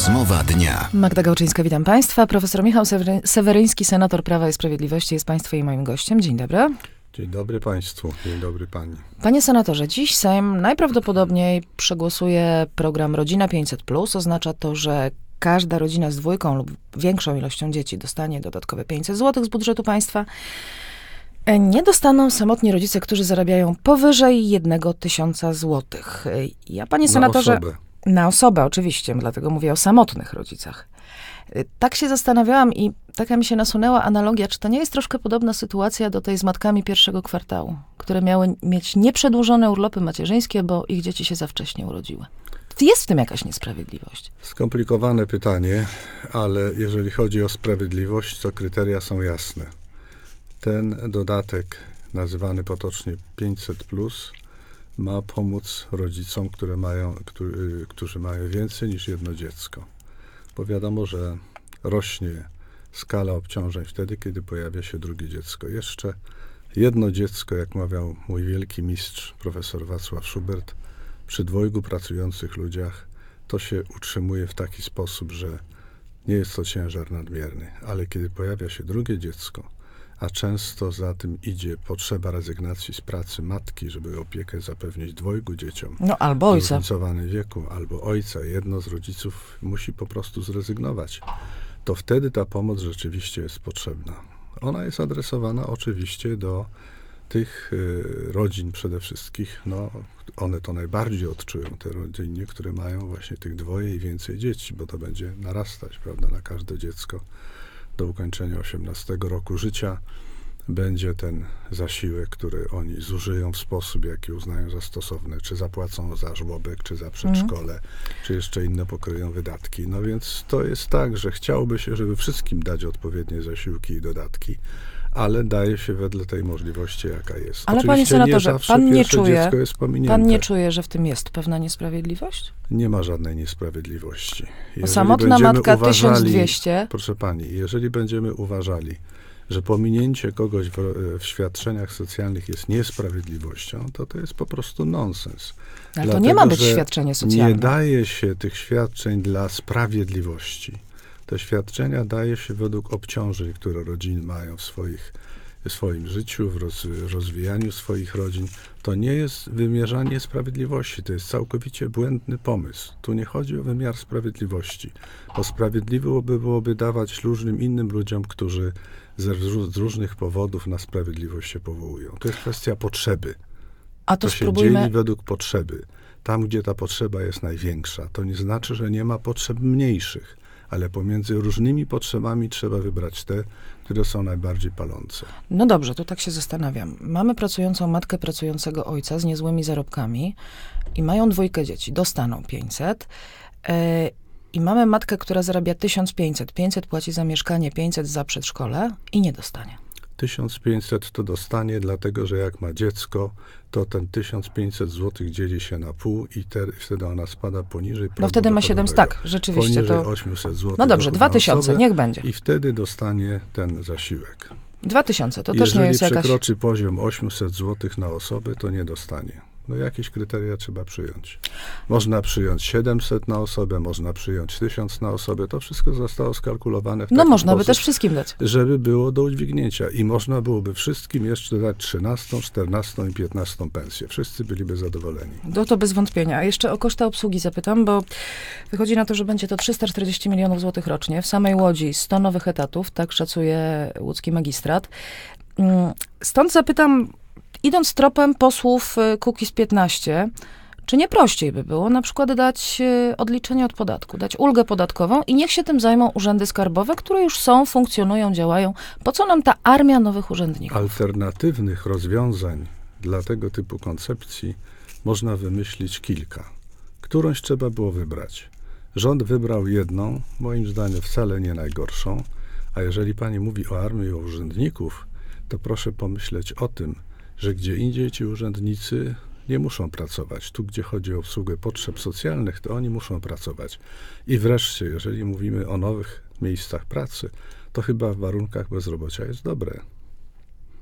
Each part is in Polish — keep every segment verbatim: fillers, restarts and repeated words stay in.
Rozmowa dnia. Magda Gałczyńska, witam Państwa. Profesor Michał Sewery- Seweryński, senator Prawa i Sprawiedliwości, jest Państwa i moim gościem. Dzień dobry. Dzień dobry Państwu, dzień dobry Pani. Panie senatorze, dziś Sejm najprawdopodobniej przegłosuje program Rodzina pięćset plus. Oznacza to, że każda rodzina z dwójką lub większą ilością dzieci dostanie dodatkowe pięćset złotych z budżetu państwa. Nie dostaną samotni rodzice, którzy zarabiają powyżej jednego tysiąca złotych. Ja, panie senatorze... Na osobę. Na osobę, oczywiście, dlatego mówię o samotnych rodzicach. Tak się zastanawiałam i taka mi się nasunęła analogia, czy to nie jest troszkę podobna sytuacja do tej z matkami pierwszego kwartału, które miały mieć nieprzedłużone urlopy macierzyńskie, bo ich dzieci się za wcześnie urodziły. Jest w tym jakaś niesprawiedliwość? Skomplikowane pytanie, ale jeżeli chodzi o sprawiedliwość, to kryteria są jasne. Ten dodatek, nazywany potocznie pięćset plus, ma pomóc rodzicom, które mają, którzy, którzy mają więcej niż jedno dziecko. Bo wiadomo, że rośnie skala obciążeń wtedy, kiedy pojawia się drugie dziecko. Jeszcze jedno dziecko, jak mawiał mój wielki mistrz, profesor Wacław Schubert, przy dwojgu pracujących ludziach, to się utrzymuje w taki sposób, że nie jest to ciężar nadmierny. Ale kiedy pojawia się drugie dziecko, a często za tym idzie potrzeba rezygnacji z pracy matki, żeby opiekę zapewnić dwojgu dzieciom. No albo ojca. W zróżnicowanym wieku, albo ojca. Jedno z rodziców musi po prostu zrezygnować. To wtedy ta pomoc rzeczywiście jest potrzebna. Ona jest adresowana oczywiście do tych y, rodzin przede wszystkim, no one to najbardziej odczują, te rodziny, które mają właśnie tych dwoje i więcej dzieci, bo to będzie narastać, prawda, na każde dziecko. Do ukończenia osiemnastego roku życia będzie ten zasiłek, który oni zużyją w sposób, jaki uznają za stosowny, czy zapłacą za żłobek, czy za przedszkole, mm. czy jeszcze inne pokryją wydatki. No więc to jest tak, że chciałoby się, żeby wszystkim dać odpowiednie zasiłki i dodatki, ale daje się wedle tej możliwości, jaka jest. Ale oczywiście panie senatorze, nie pan nie czuje, jest pan nie czuje, że w tym jest pewna niesprawiedliwość? Nie ma żadnej niesprawiedliwości. Bo samotna matka uważali, tysiąc dwieście... Proszę pani, jeżeli będziemy uważali, że pominięcie kogoś w, w świadczeniach socjalnych jest niesprawiedliwością, to to jest po prostu nonsens. Ale Dlatego, to nie ma być że świadczenie socjalne. Nie daje się tych świadczeń dla sprawiedliwości. Te świadczenia daje się według obciążeń, które rodziny mają w swoich, w swoim życiu, w roz, rozwijaniu swoich rodzin. To nie jest wymierzanie sprawiedliwości, to jest całkowicie błędny pomysł. Tu nie chodzi o wymiar sprawiedliwości, bo sprawiedliwe by byłoby dawać różnym innym ludziom, którzy z, z różnych powodów na sprawiedliwość się powołują. To jest kwestia potrzeby. A to, to się spróbujmy... dzieli według potrzeby. Tam, gdzie ta potrzeba jest największa, to nie znaczy, że nie ma potrzeb mniejszych. Ale pomiędzy różnymi potrzebami trzeba wybrać te, które są najbardziej palące. No dobrze, to tak się zastanawiam. Mamy pracującą matkę pracującego ojca z niezłymi zarobkami i mają dwójkę dzieci, dostaną pięćset. Yy, I mamy matkę, która zarabia tysiąc pięćset. pięćset płaci za mieszkanie, pięćset za przedszkole i nie dostanie. tysiąc pięćset to dostanie, dlatego że jak ma dziecko, to ten tysiąc pięćset złotych dzieli się na pół i te, wtedy ona spada poniżej progu No wtedy ma siedemset, tak, rzeczywiście. Poniżej to osiemset złotych. No dobrze, dwa tysiące, niech będzie. I wtedy dostanie ten zasiłek. dwa tysiące, to Jeżeli też nie jest jakaś... Jeżeli przekroczy poziom osiemset złotych na osobę, to nie dostanie. No jakieś kryteria trzeba przyjąć. Można przyjąć siedemset na osobę, można przyjąć tysiąc na osobę. To wszystko zostało skalkulowane w No taki można sposób, by też wszystkim dać. żeby było do udźwignięcia. I można byłoby wszystkim jeszcze dać trzynastą, czternastą i piętnastą pensję. Wszyscy byliby zadowoleni. No to bez wątpienia. A jeszcze o koszty obsługi zapytam, bo wychodzi na to, że będzie to trzysta czterdzieści milionów złotych rocznie. W samej Łodzi sto nowych etatów, tak szacuje łódzki magistrat. Stąd zapytam, idąc tropem posłów Kukiz piętnaście, czy nie prościej by było na przykład dać odliczenie od podatku, dać ulgę podatkową i niech się tym zajmą urzędy skarbowe, które już są, funkcjonują, działają. Po co nam ta armia nowych urzędników? Alternatywnych rozwiązań dla tego typu koncepcji można wymyślić kilka. Którąś trzeba było wybrać. Rząd wybrał jedną, moim zdaniem wcale nie najgorszą, a jeżeli pani mówi o armii i o urzędników, to proszę pomyśleć o tym, że gdzie indziej ci urzędnicy nie muszą pracować. Tu, gdzie chodzi o obsługę potrzeb socjalnych, to oni muszą pracować. I wreszcie, jeżeli mówimy o nowych miejscach pracy, to chyba w warunkach bezrobocia jest dobre.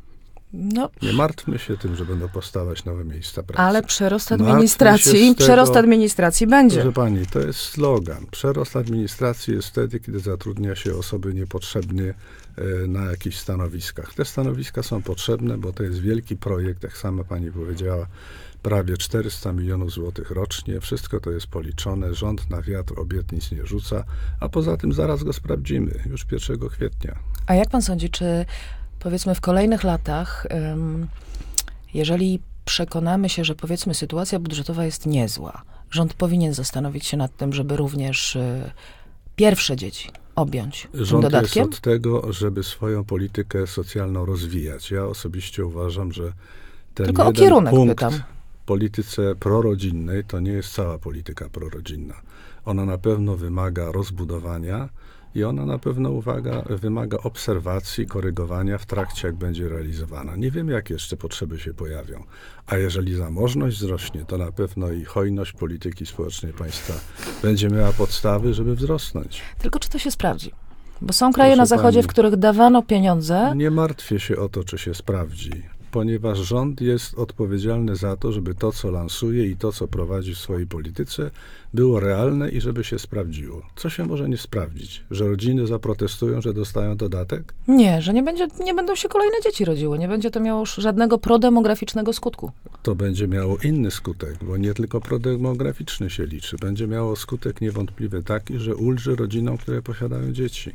No, Nie martwmy się tym, że będą powstawać nowe miejsca pracy. ale przerost Martwmy administracji, się z tego- przerost administracji będzie. Proszę pani, to jest slogan. Przerost administracji jest wtedy, kiedy zatrudnia się osoby niepotrzebne e, na jakichś stanowiskach. Te stanowiska są potrzebne, bo to jest wielki projekt, jak sama pani powiedziała, prawie czterysta milionów złotych rocznie. Wszystko to jest policzone. Rząd na wiatr obietnic nie rzuca, a poza tym zaraz go sprawdzimy, już pierwszego kwietnia. A jak pan sądzi, czy powiedzmy w kolejnych latach, ym, jeżeli przekonamy się, że powiedzmy sytuacja budżetowa jest niezła, rząd powinien zastanowić się nad tym, żeby również y, pierwsze dzieci objąć tym Rząd dodatkiem? jest od tego, żeby swoją politykę socjalną rozwijać. Ja osobiście uważam, że ten Tylko o jeden kierunek punkt pytam. w polityce prorodzinnej to nie jest cała polityka prorodzinna. Ona na pewno wymaga rozbudowania i ona na pewno uwaga, wymaga obserwacji, korygowania w trakcie, jak będzie realizowana. Nie wiem, jakie jeszcze potrzeby się pojawią. A jeżeli zamożność wzrośnie, to na pewno i hojność polityki społecznej państwa będzie miała podstawy, żeby wzrosnąć. Tylko czy to się sprawdzi? Bo są kraje Proszę na zachodzie, pani, w których dawano pieniądze. Nie martwię się o to, czy się sprawdzi, ponieważ rząd jest odpowiedzialny za to, żeby to, co lansuje i to, co prowadzi w swojej polityce, było realne i żeby się sprawdziło. Co się może nie sprawdzić? Że rodziny zaprotestują, że dostają dodatek? Nie, że nie, będzie, nie będą się kolejne dzieci rodziły. Nie będzie to miało już żadnego prodemograficznego skutku. To będzie miało inny skutek, bo nie tylko prodemograficzny się liczy. Będzie miało skutek niewątpliwy taki, że ulży rodzinom, które posiadają dzieci.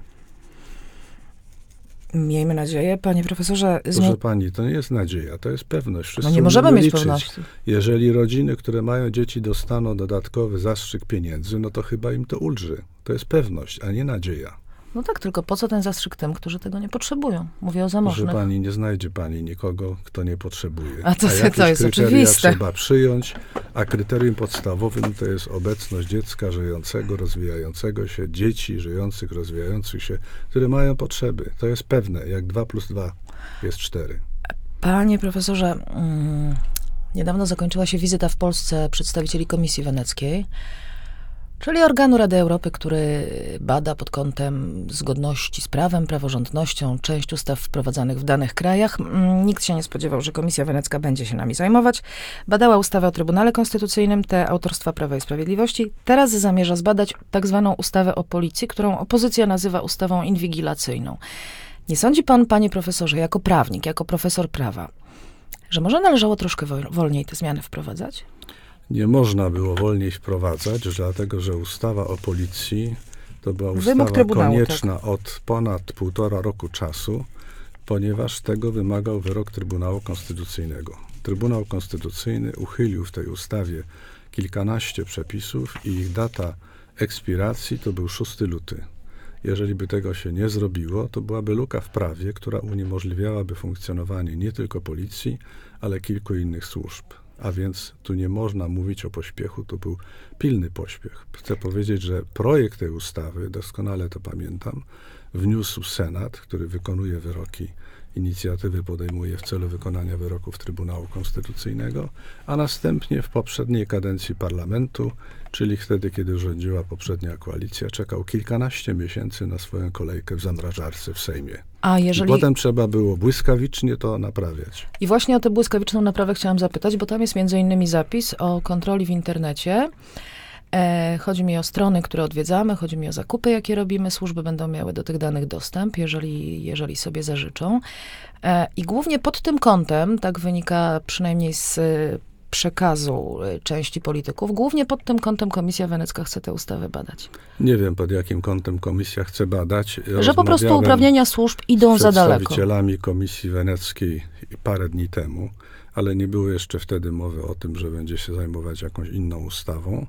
Miejmy nadzieję, panie profesorze. Proszę Zmie... pani, to nie jest nadzieja, to jest pewność. Wszyscy No nie możemy umiemy mieć liczyć. pewności. Jeżeli rodziny, które mają dzieci, dostaną dodatkowy zastrzyk pieniędzy, no to chyba im to ulży. To jest pewność, a nie nadzieja. No tak, tylko po co ten zastrzyk tym, którzy tego nie potrzebują? Mówię o Proszę zamożnych. pani, nie znajdzie pani nikogo, kto nie potrzebuje. A to- jakieś to jest kryteria oczywiste. trzeba przyjąć, a kryterium podstawowym to jest obecność dziecka żyjącego, rozwijającego się, dzieci żyjących, rozwijających się, które mają potrzeby. To jest pewne, jak dwa plus dwa jest cztery. Panie profesorze, mm, niedawno zakończyła się wizyta w Polsce przedstawicieli Komisji Weneckiej, czyli organu Rady Europy, który bada pod kątem zgodności z prawem, praworządnością część ustaw wprowadzanych w danych krajach. Mm, Nikt się nie spodziewał, że Komisja Wenecka będzie się nami zajmować. Badała ustawę o Trybunale Konstytucyjnym, te autorstwa Prawa i Sprawiedliwości. Teraz zamierza zbadać tak zwaną ustawę o policji, którą opozycja nazywa ustawą inwigilacyjną. Nie sądzi pan, panie profesorze, jako prawnik, jako profesor prawa, że może należało troszkę wol- wolniej te zmiany wprowadzać? Nie można było wolniej wprowadzać, dlatego że ustawa o policji to była Wymóg ustawa Trybunału, konieczna od ponad półtora roku czasu, ponieważ tego wymagał wyrok Trybunału Konstytucyjnego. Trybunał Konstytucyjny uchylił w tej ustawie kilkanaście przepisów i ich data ekspiracji to był szósty luty. Jeżeli by tego się nie zrobiło, to byłaby luka w prawie, która uniemożliwiałaby funkcjonowanie nie tylko policji, ale kilku innych służb. A więc tu nie można mówić o pośpiechu, to był pilny pośpiech. Chcę powiedzieć, że projekt tej ustawy, doskonale to pamiętam, wniósł Senat, który wykonuje wyroki, inicjatywy podejmuje w celu wykonania wyroków Trybunału Konstytucyjnego, a następnie w poprzedniej kadencji parlamentu, czyli wtedy, kiedy rządziła poprzednia koalicja, czekał kilkanaście miesięcy na swoją kolejkę w zamrażarce w Sejmie. A jeżeli... I potem trzeba było błyskawicznie to naprawiać. I właśnie o tę błyskawiczną naprawę chciałam zapytać, bo tam jest między innymi zapis o kontroli w internecie. E, chodzi mi o strony, które odwiedzamy, chodzi mi o zakupy, jakie robimy. Służby będą miały do tych danych dostęp, jeżeli, jeżeli sobie zażyczą. E, I głównie pod tym kątem, tak wynika przynajmniej z e, przekazu e, części polityków, głównie pod tym kątem Komisja Wenecka chce tę ustawę badać. Nie wiem, pod jakim kątem komisja chce badać. Że po prostu uprawnienia służb idą za daleko. Z przedstawicielami Komisji Weneckiej parę dni temu, ale nie było jeszcze wtedy mowy o tym, że będzie się zajmować jakąś inną ustawą.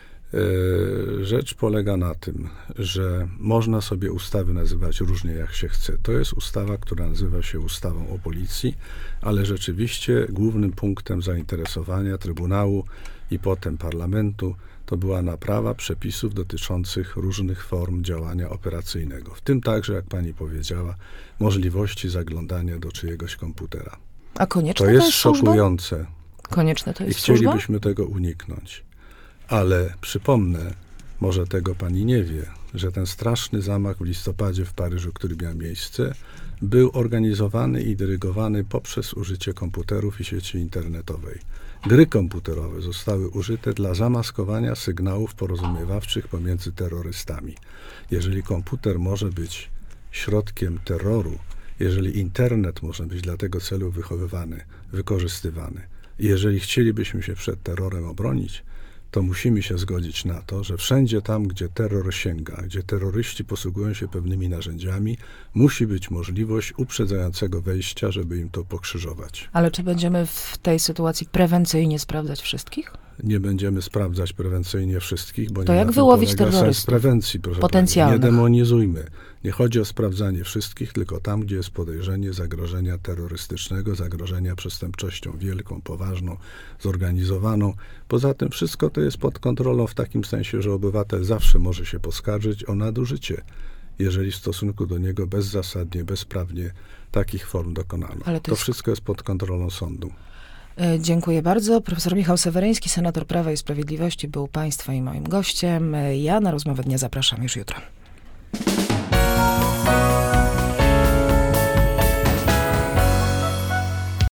Rzecz polega na tym, że można sobie ustawy nazywać różnie jak się chce. To jest ustawa, która nazywa się ustawą o policji, ale rzeczywiście głównym punktem zainteresowania Trybunału i potem Parlamentu to była naprawa przepisów dotyczących różnych form działania operacyjnego. W tym także, jak pani powiedziała, możliwości zaglądania do czyjegoś komputera. A konieczne to to jest jest służba? szokujące. Konieczne to I jest służba? chcielibyśmy tego uniknąć. Ale przypomnę, może tego pani nie wie, że ten straszny zamach w listopadzie w Paryżu, który miał miejsce, był organizowany i dyrygowany poprzez użycie komputerów i sieci internetowej. Gry komputerowe zostały użyte dla zamaskowania sygnałów porozumiewawczych pomiędzy terrorystami. Jeżeli komputer może być środkiem terroru, jeżeli internet może być dla tego celu wychowywany, wykorzystywany, i jeżeli chcielibyśmy się przed terrorem obronić, to musimy się zgodzić na to, że wszędzie tam, gdzie terror sięga, gdzie terroryści posługują się pewnymi narzędziami, musi być możliwość uprzedzającego wejścia, żeby im to pokrzyżować. Ale czy będziemy w tej sytuacji prewencyjnie sprawdzać wszystkich? Nie będziemy sprawdzać prewencyjnie wszystkich, bo to nie jak na tym wyłowić polega terrorystów? sens prewencji, proszę Potencjalnych. pani. Nie demonizujmy. Nie chodzi o sprawdzanie wszystkich, tylko tam, gdzie jest podejrzenie zagrożenia terrorystycznego, zagrożenia przestępczością wielką, poważną, zorganizowaną. Poza tym wszystko to jest pod kontrolą w takim sensie, że obywatel zawsze może się poskarżyć o nadużycie, jeżeli w stosunku do niego bezzasadnie, bezprawnie takich form dokonano. Ale to to jest... wszystko jest pod kontrolą sądu. Dziękuję bardzo. Profesor Michał Seweryński, senator Prawa i Sprawiedliwości, był państwa i moim gościem. Ja na rozmowę dnia zapraszam już jutro.